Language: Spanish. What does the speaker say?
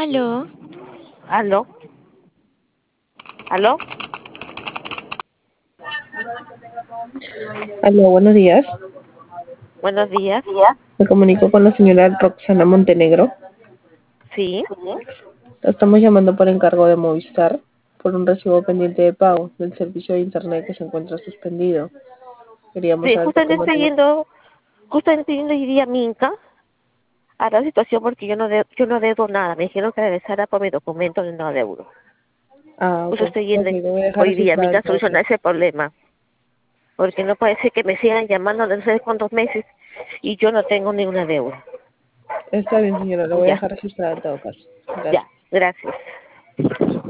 Aló, ¿Aló? ¿Aló? Aló, buenos días. Buenos días. Me comunico con la señora Roxana Montenegro. Sí. La estamos llamando por encargo de Movistar por un recibo pendiente de pago del servicio de internet que se encuentra suspendido. Queríamos Sí, saber por qué justamente estoy motivo. yendo hoy día a Minca a la situación porque yo no debo nada. Me dijeron que regresara por mi documento de no deudo. Ah, ok. Pues estoy Ok, yendo lo voy a dejar hoy día a registrado Minca a entonces. solucionar ese problema. Porque no puede ser que me sigan llamando de no sé cuántos meses y yo no tengo ninguna deuda. Está bien, señora, lo voy a Ya, dejar registrado en todo caso. ya. Gracias. Gracias.